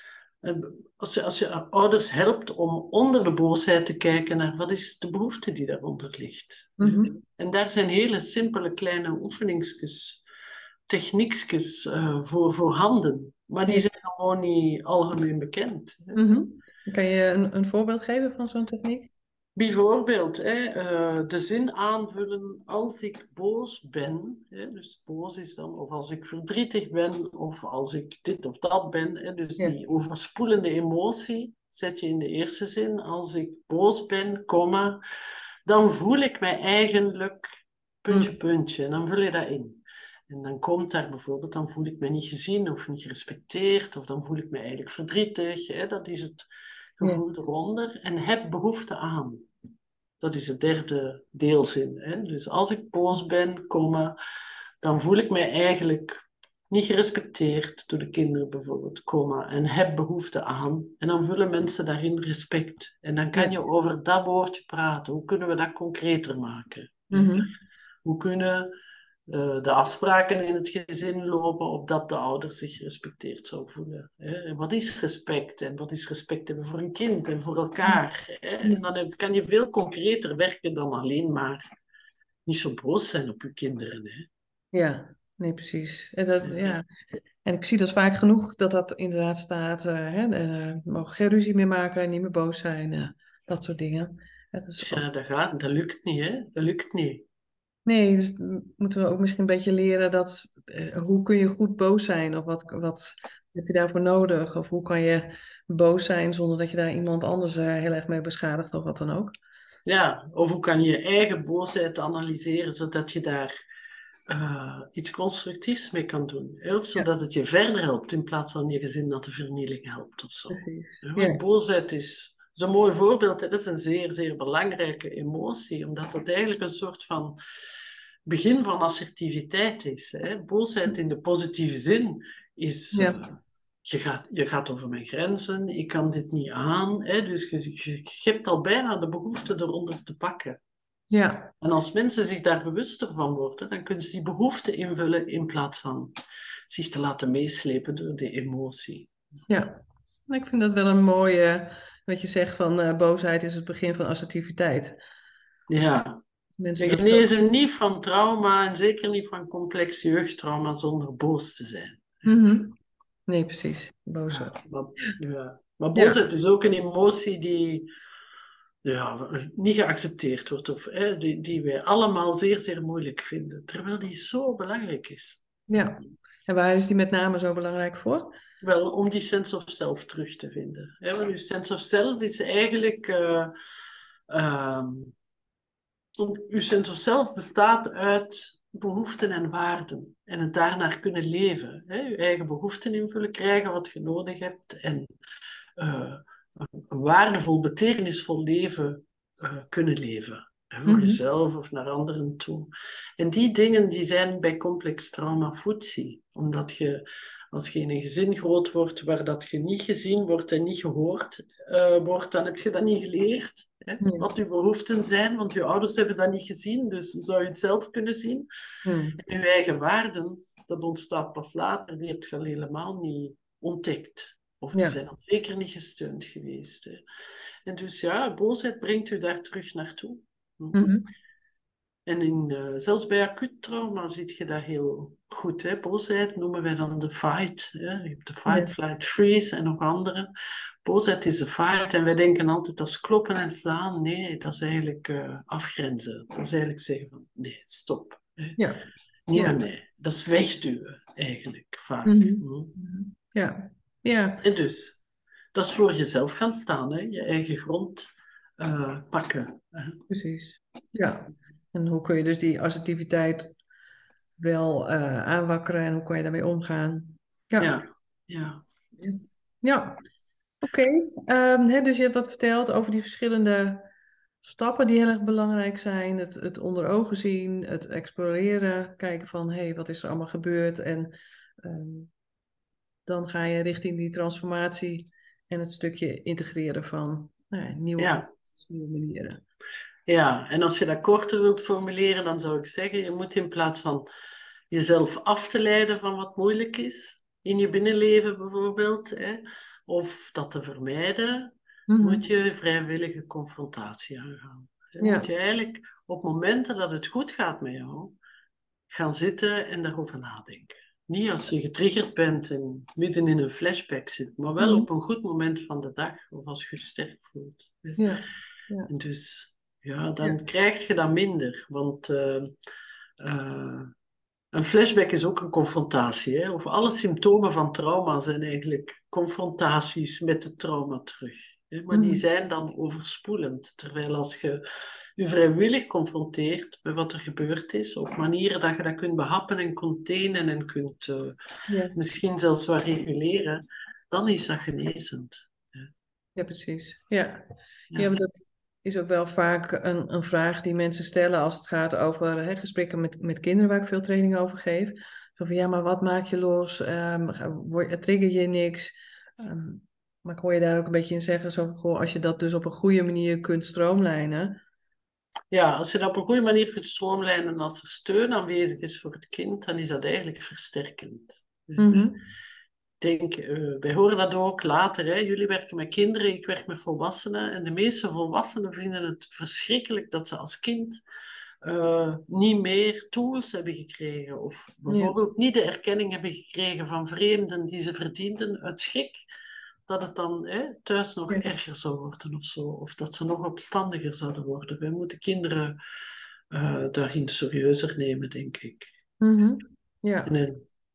als je, als je ouders helpt om onder de boosheid te kijken naar wat is de behoefte die daaronder ligt. Mhm. En daar zijn hele simpele kleine oefeningsjes, techniekjes uh, voor voorhanden. Maar die Ja. zijn gewoon niet algemeen bekend. Hè. Mhm. Kan je een, een voorbeeld geven van zo'n techniek? Bijvoorbeeld, hè, uh, de zin aanvullen als ik boos ben. Hè, dus boos is dan, of als ik verdrietig ben, of als ik dit of dat ben. Hè, dus Ja. die overspoelende emotie. zet je in de eerste zin. Als ik boos ben, komma, dan voel ik mij eigenlijk puntje, Mm. puntje. En dan vul je dat in. En dan komt daar bijvoorbeeld, dan voel ik me niet gezien of niet gerespecteerd, of dan voel ik me eigenlijk verdrietig. Hè? Dat is het Ja. gevoel eronder. En heb behoefte aan. Dat is de derde deelzin. Hè? Dus als ik boos ben, komma, dan voel ik mij eigenlijk niet gerespecteerd door de kinderen bijvoorbeeld, komma, en heb behoefte aan. En dan vullen mensen daarin respect. En dan kan Ja. je over dat woordje praten. Hoe kunnen we dat concreter maken? Hè? Mhm. Hoe kunnen uh, de afspraken in het gezin lopen opdat de ouders zich gerespecteerd zouden voelen? Hè? En wat is respect? En wat is respect hebben voor een kind en voor elkaar? Hè? En dan heb- kan je veel concreter werken dan alleen maar niet zo boos zijn op je kinderen. Hè? Ja, nee, precies. En, dat, Ja. ja. En ik zie dat vaak genoeg dat dat inderdaad staat. eh, hè, eh, we mogen geen ruzie meer maken, niet meer boos zijn, eh, dat soort dingen. Ja, dat is ook- Ja, dat gaat, dat lukt niet, hè? Dat lukt niet. nee, dus m- moeten we ook misschien een beetje leren dat eh, hoe kun je goed boos zijn? Of wat, wat heb je daarvoor nodig? Of hoe kan je boos zijn zonder dat je daar iemand anders eh, heel erg mee beschadigt of wat dan ook? Ja, of hoe kan je je eigen boosheid analyseren zodat je daar eh, iets constructiefs mee kan doen. Hè? Of Ja, zodat het je verder helpt in plaats van je gezin naar de vernieling helpt of zo. precies. Hè, want Ja, boosheid is zo'n mooi voorbeeld. Hè? Dat is een zeer, zeer belangrijke emotie, omdat het eigenlijk een soort van begin van assertiviteit is. Hè? Boosheid in de positieve zin is... ja, eh, je gaat, je gaat over mijn grenzen, ik kan dit niet aan. Hè? Dus je, je, je hebt al bijna de behoefte eronder te pakken. ja, En als mensen zich daar bewuster van worden, dan kunnen ze die behoefte invullen in plaats van zich te laten meeslepen door die emotie. ja. Ik vind dat wel een mooie, wat je zegt van eh, boosheid is het begin van assertiviteit. Ja, Mensen we dat zo. genezen niet van trauma en zeker niet van complex jeugdtrauma zonder boos te zijn. Mhm. Nee, precies. Ja, Boosheid. maar, ja. Maar Ja, boosheid is ook een emotie die ja, niet geaccepteerd wordt of hè, die, die wij allemaal zeer, zeer moeilijk vinden, terwijl die zo belangrijk is. ja. En waar is die met name zo belangrijk voor? Wel, om die sense of self terug te vinden. Hè? Want je sense of self is eigenlijk... Uh, uh, uw sense of self bestaat uit behoeften en waarden. En het daarnaar kunnen leven. Hè? Je eigen behoeften invullen, krijgen wat je nodig hebt. En uh, een waardevol, betekenisvol leven uh, kunnen leven. Hè? Voor Mhm. jezelf of naar anderen toe. En die dingen die zijn bij complex trauma voedsel. Omdat je... Als je in een gezin groot wordt waar dat je niet gezien wordt en niet gehoord uh, wordt, dan heb je dat niet geleerd. Hè? Ja. Wat je behoeften zijn, want je ouders hebben dat niet gezien, dus zou je het zelf kunnen zien. Hmm. En je eigen waarden, dat ontstaat pas later, die heb je al helemaal niet ontdekt. Of die Ja. zijn al zeker niet gesteund geweest. Hè? En dus ja, boosheid brengt u daar terug naartoe. Hm. Mhm. En in, uh, zelfs bij acuut trauma zie je dat heel goed. Hè? Boosheid noemen wij dan de fight. Hè? Je hebt de fight, Ja. flight, freeze en nog andere. Boosheid is de fight en wij denken altijd dat is kloppen en slaan. Nee, dat is eigenlijk uh, afgrenzen. Dat is eigenlijk zeggen van nee, stop. Hè? Ja. Niet Ja. met mij. Dat is wegduwen eigenlijk vaak. Mhm. Hm? Mhm. Ja. Ja. En dus, dat is voor jezelf gaan staan. Hè? Je eigen grond uh, pakken. Hè? Precies. Ja. En hoe kun je dus die assertiviteit wel eh, aanwakkeren en hoe kan je daarmee omgaan? Ja. Ja, ja. Ja. Oké. Ehm, hè, dus je hebt wat verteld over die verschillende stappen die heel erg belangrijk zijn. Het, het onder ogen zien, het exploreren, kijken van hé, hey, wat is er allemaal gebeurd? En ehm, dan ga je richting die transformatie en het stukje integreren van nou ja, nieuwe Ja. gewoontes, nieuwe manieren. Ja, en als je dat korter wilt formuleren, dan zou ik zeggen, je moet in plaats van jezelf af te leiden van wat moeilijk is, in je binnenleven bijvoorbeeld, hè, of dat te vermijden, moet Mhm. je vrijwillige confrontatie aangaan. Dan moet Ja. je eigenlijk op momenten dat het goed gaat met jou, gaan zitten en daarover nadenken. Niet als je getriggerd bent en midden in een flashback zit, maar wel Mhm. op een goed moment van de dag, of als je je sterk voelt. Ja. Ja. En dus, ja, Ja. dan krijg je dat minder. Want uh, uh, een flashback is ook een confrontatie. Hè? Of alle symptomen van trauma zijn eigenlijk confrontaties met het trauma terug. hè. Maar die Mhm. zijn dan overspoelend. Terwijl als je je vrijwillig confronteert met wat er gebeurd is, op manieren dat je dat kunt behappen en containen en kunt eh, Ja. misschien zelfs wat reguleren, dan is dat genezend. Ja. Ja, precies. Ja. Ja, Ja. maar dat is ook wel vaak een, een vraag die mensen stellen als het gaat over hè, gesprekken met, met kinderen, waar ik veel training over geef. Zo van, ja, maar wat maak je los? Ehm, ga- word- trigger je niks? Ehm, maar ik hoor je daar ook een beetje in zeggen, zo van, goh, als je dat dus op een goede manier kunt stroomlijnen. Ja, als je dat op een goede manier kunt stroomlijnen, als er steun aanwezig is voor het kind, dan is dat eigenlijk versterkend. Ja. Mhm. Ik denk, eh, wij horen dat ook later. Hè. Jullie werken met kinderen, ik werk met volwassenen. En de meeste volwassenen vinden het verschrikkelijk dat ze als kind eh, niet meer tools hebben gekregen. Of Ja. bijvoorbeeld niet de erkenning hebben gekregen van vreemden die ze verdienden uit schrik. Dat het dan hè, thuis nog Ja. erger zou worden of zo. Of dat ze nog opstandiger zouden worden. Wij moeten kinderen eh, daarin serieuzer nemen, denk ik. Mhm. En, Ja. eh,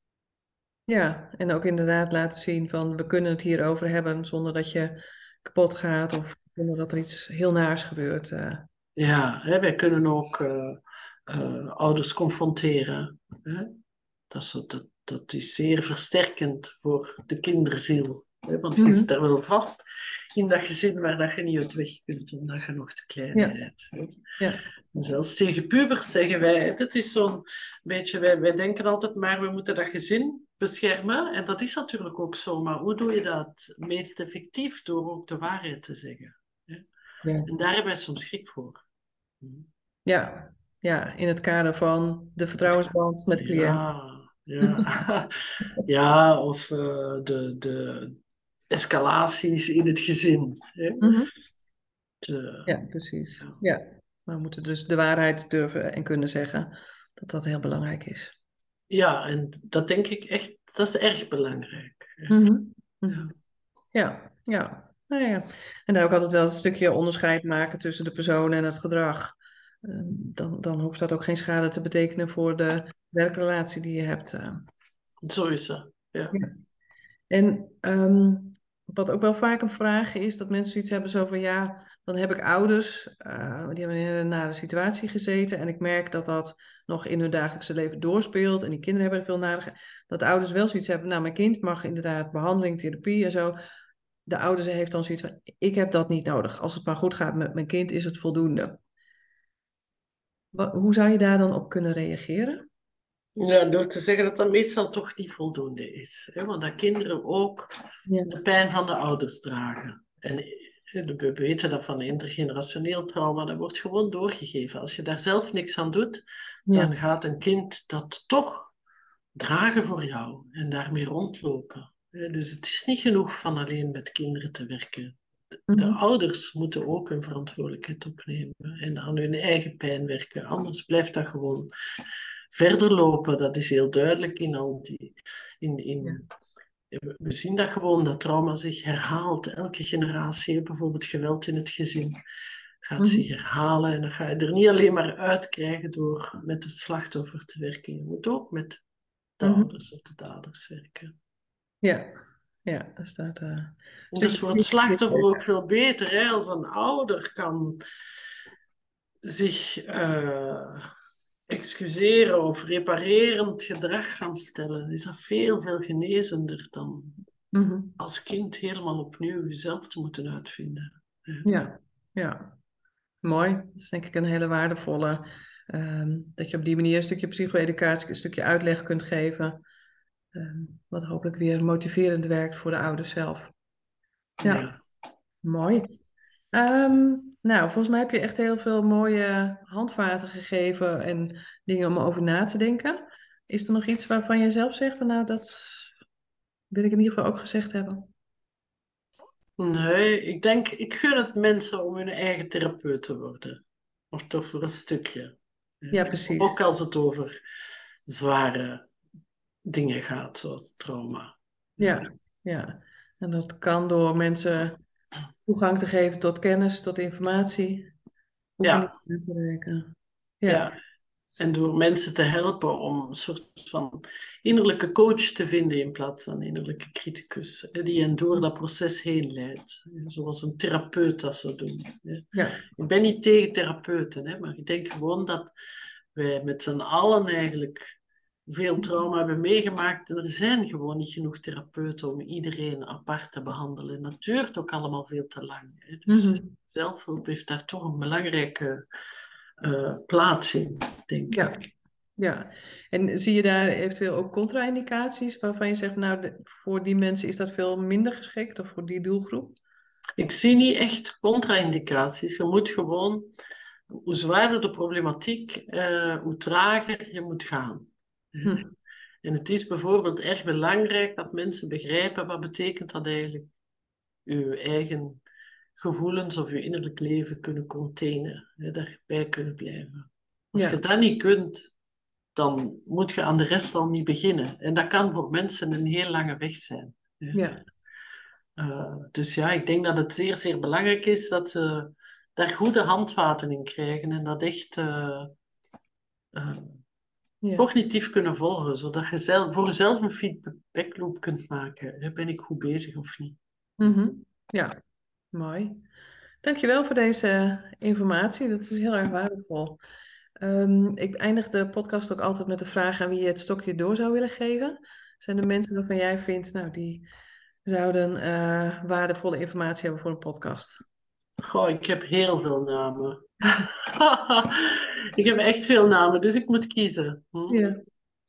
Ja, en ook inderdaad laten zien van we kunnen het hierover hebben zonder dat je kapot gaat of zonder dat er iets heel naars gebeurt. eh. ja, hè, wij kunnen ook eh, eh, ouders confronteren. Hè? Dat, is, zo- dat, dat is zeer versterkend voor de kinderziel. Hè? Want je zit Mhm. daar wel vast in dat gezin waar dat je niet uit weg kunt, omdat je nog te klein Ja, bent. Hè? ja. En zelfs tegen pubers zeggen wij, dat is zo'n beetje, wij, wij denken altijd maar we moeten dat gezin beschermen. En dat is natuurlijk ook zo, maar hoe doe je dat meest effectief? Door ook de waarheid te zeggen. Hè? Ja. En daar hebben wij soms schrik voor. Hm. Ja, ja, in het kader van de Het kan. vertrouwensband met de cliënt. Ja, ja. Ja, of eh, de, de escalaties in het gezin. Hè? Mhm. De- Ja, precies. ja. Ja, maar we moeten dus de waarheid durven en kunnen zeggen dat dat heel belangrijk is. Ja, en dat denk ik echt, dat is erg belangrijk. Ja. Mhm. Ja. Mhm. Ja, ja. Nou ja. En daar ook altijd wel een stukje onderscheid maken tussen de persoon en het gedrag. Ehm, Dan, dan hoeft dat ook geen schade te betekenen voor de werkrelatie die je hebt. eh. Zo is dat. Ja. Ja. En ehm, wat ook wel vaak een vraag is, dat mensen zoiets hebben zo van ja, dan heb ik ouders, eh, die hebben in een nare situatie gezeten en ik merk dat dat nog in hun dagelijkse leven doorspeelt en die kinderen hebben er veel nare, dat de ouders wel zoiets hebben, nou mijn kind mag inderdaad behandeling, therapie en zo. De ouders heeft dan zoiets van, ik heb dat niet nodig. Als het maar goed gaat met mijn kind, is het voldoende. Wa- Hoe zou je daar dan op kunnen reageren? Ja, door te zeggen dat dat meestal toch niet voldoende is. Hè? Want dat kinderen ook Ja, de pijn van de ouders dragen. En eh, we weten dat van intergenerationeel trauma, dat wordt gewoon doorgegeven. Als je daar zelf niks aan doet, ja, dan gaat een kind dat toch dragen voor jou en daarmee rondlopen. Eh, Dus het is niet genoeg van alleen met kinderen te werken. De mhm, ouders moeten ook hun verantwoordelijkheid opnemen en aan hun eigen pijn werken. Anders blijft dat gewoon verder lopen. Dat is heel duidelijk in al die. In, ja, in, we zien dat gewoon, dat trauma zich herhaalt. Elke generatie, bijvoorbeeld geweld in het gezin, gaat zich mhm, herhalen. En dan ga je er niet alleen maar uit krijgen door met het slachtoffer te werken. Je moet ook met de mhm. ouders of de daders werken. Ja, ja, daar staat eh, een En dat is stukje voor het slachtoffer ook verantwoordelijkheid. veel beter. Hè? Als een ouder kan zich eh, excuseren of reparerend gedrag gaan stellen, is dat veel, veel genezender dan Mhm. als kind helemaal opnieuw jezelf te moeten uitvinden. Ja. Ja, ja, mooi. Dat is denk ik een hele waardevolle. Ehm, dat je op die manier een stukje psycho-educatie, een stukje uitleg kunt geven. ehm, wat hopelijk weer motiverend werkt voor de ouders zelf. Ja, Ja. mooi. Ehm, nou, volgens mij heb je echt heel veel mooie handvaten gegeven en dingen om over na te denken. Is er nog iets waarvan je zelf zegt van nou, dat wil ik in ieder geval ook gezegd hebben? Nee, ik denk, ik gun het mensen om hun eigen therapeut te worden. Of toch voor een stukje. Ja. Ja, Ook precies. als het over zware dingen gaat, zoals trauma. Ja. Ja, ja. En dat kan door mensen toegang te geven tot kennis, tot informatie. Hoeven niet Ja, aan te werken. ja. Ja, En door mensen te helpen om een soort van innerlijke coach te vinden in plaats van innerlijke criticus, hè, die hen door dat proces heen leidt. Zoals een therapeut dat zou doen. Hè. Ja. Ik ben niet tegen therapeuten, hè, maar ik denk gewoon dat wij met z'n allen eigenlijk veel trauma hebben meegemaakt. En er zijn gewoon niet genoeg therapeuten om iedereen apart te behandelen. En dat duurt ook allemaal veel te lang. Hè. Dus Mhm. zelfhulp heeft daar toch een belangrijke uh, plaats in, denk Ja. ik. Ja, en zie je daar eventueel ook contra-indicaties waarvan je zegt, nou, de- voor die mensen is dat veel minder geschikt of voor die doelgroep? Ik zie niet echt contra-indicaties. Je moet gewoon, hoe zwaarder de problematiek, uh, hoe trager je moet gaan. Hm. En het is bijvoorbeeld erg belangrijk dat mensen begrijpen wat betekent dat eigenlijk je eigen gevoelens of je innerlijk leven kunnen containen, hè, daarbij kunnen blijven. Als Ja. je dat niet kunt, dan moet je aan de rest al niet beginnen. En dat kan voor mensen een heel lange weg zijn. Hè. Ja. Uh, dus ja, ik denk dat het zeer, zeer belangrijk is dat ze daar goede handvaten in krijgen en dat echt uh, uh, Ja. cognitief kunnen volgen, zodat je zelf, voor jezelf een feedbackloop kunt maken. Hè, ben ik goed bezig of niet? Mm-hmm. Ja, mooi. Dankjewel voor deze informatie. Dat is heel erg waardevol. Um, ik eindig de podcast ook altijd met de vraag aan wie je het stokje door zou willen geven. Zijn er mensen waarvan jij vindt, nou, die zouden uh, waardevolle informatie hebben voor een podcast? Goh, ik heb heel veel namen. Ik heb echt veel namen, dus ik moet kiezen. Hm? Ja.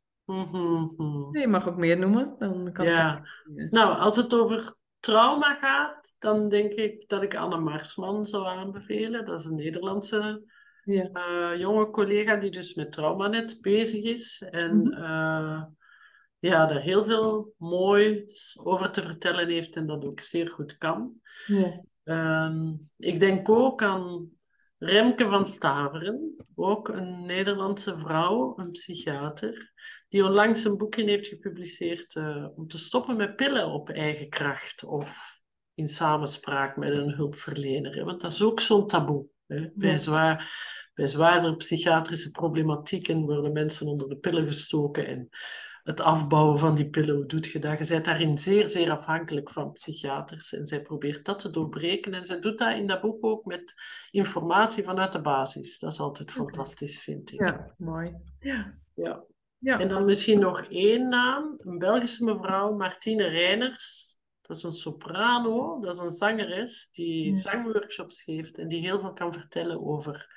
Mm-hmm. Je mag ook meer noemen, dan kan ik... Ja, nou, als het over trauma gaat, dan denk ik dat ik Anne Marsman zou aanbevelen. Dat is een Nederlandse Ja. uh, jonge collega die dus met TraumaNet bezig is. En Mm-hmm. uh, ja, daar heel veel moois over te vertellen heeft en dat ook zeer goed kan. Ja. Um, ik denk ook aan Remke van Staveren, ook een Nederlandse vrouw, een psychiater, die onlangs een boekje heeft gepubliceerd uh, om te stoppen met pillen op eigen kracht of in samenspraak met een hulpverlener. Hè? Want dat is ook zo'n taboe. Hè? Ja. Bij, zwaar, bij zwaardere psychiatrische problematieken worden mensen onder de pillen gestoken en het afbouwen van die pillen, hoe doet je dat? Je bent daarin zeer, zeer afhankelijk van psychiaters. En zij probeert dat te doorbreken. En zij doet dat in dat boek ook met informatie vanuit de basis. Dat is altijd okay. Fantastisch, vind ik. Ja, mooi. Ja. Ja. Ja. En dan misschien nog één naam. Een Belgische mevrouw, Martine Reiners. Dat is een soprano, dat is een zangeres die ja. zangworkshops geeft en die heel veel kan vertellen over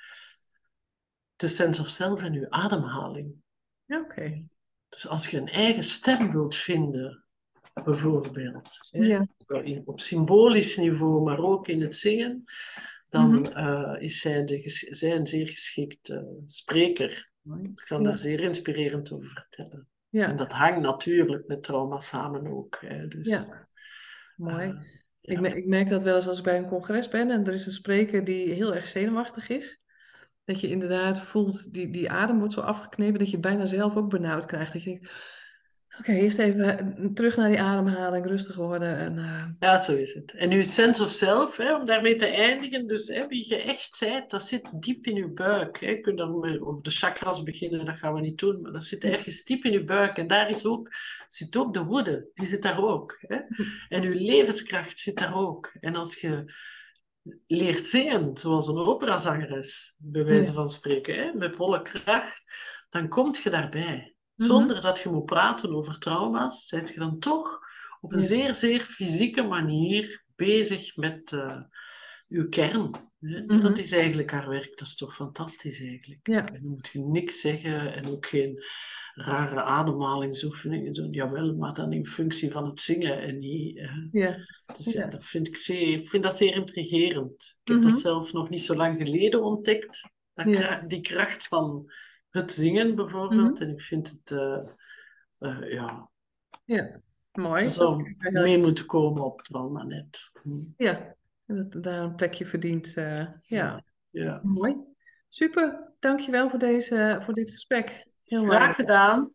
de sense of self en uw ademhaling. Oké. Okay. Dus als je een eigen stem wilt vinden, bijvoorbeeld, ja. hè, op symbolisch niveau, maar ook in het zingen, dan mm-hmm. uh, is zij, de, zij een zeer geschikte uh, spreker. Ik kan ja. daar zeer inspirerend over vertellen. Ja. En dat hangt natuurlijk met trauma samen ook. Hè, dus, ja. Mooi. Uh, ja. ik, me- ik merk dat wel eens als ik bij een congres ben en er is een spreker die heel erg zenuwachtig is. Dat je inderdaad voelt, die, die adem wordt zo afgeknepen, dat je bijna zelf ook benauwd krijgt. Dat je denkt, oké, okay, eerst even terug naar die ademhaling, rustig worden. En, uh... Ja, zo is het. En uw sense of self, hè, om daarmee te eindigen, dus hè, wie je echt bent, dat zit diep in uw buik. Hè. Je kunt dan over de chakras beginnen, dat gaan we niet doen, maar dat zit ergens diep in uw buik. En daar is ook, zit ook de woede, die zit daar ook. Hè. En uw levenskracht zit daar ook. En als je leert zingen, zoals een operazangeres, bij wijze van spreken, hè, met volle kracht, dan kom je daarbij. Zonder mm-hmm. dat je moet praten over trauma's, zit je dan toch op een ja. zeer, zeer fysieke manier bezig met uh, je kern. Hè? Mm-hmm. Dat is eigenlijk haar werk. Dat is toch fantastisch eigenlijk. Ja. En dan moet je niks zeggen en ook geen rare ademhalingsoefeningen doen. Jawel, maar dan in functie van het zingen en niet... Uh, ja. Dus ja, ja. dat vind ik, zeer, ik vind dat zeer intrigerend. Ik heb mm-hmm. dat zelf nog niet zo lang geleden ontdekt. Dat ja. kra- die kracht van het zingen bijvoorbeeld. Mm-hmm. En ik vind het... Uh, uh, ja... Ja. Mooi. Ze zou mee moeten komen op TraumaNet. Hm. Ja, dat daar een plekje verdient. Uh, ja. ja, mooi. Super, dankjewel voor, deze, voor dit gesprek. Heel Graag waardevol. gedaan.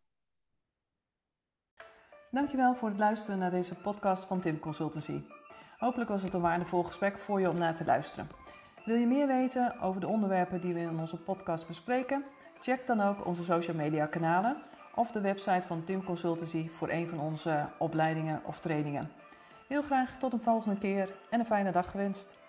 Dankjewel voor het luisteren naar deze podcast van Tim Consultancy. Hopelijk was het een waardevol gesprek voor je om naar te luisteren. Wil je meer weten over de onderwerpen die we in onze podcast bespreken? Check dan ook onze social media kanalen of de website van T I M Consultancy voor een van onze opleidingen of trainingen. Heel graag tot een volgende keer en een fijne dag gewenst.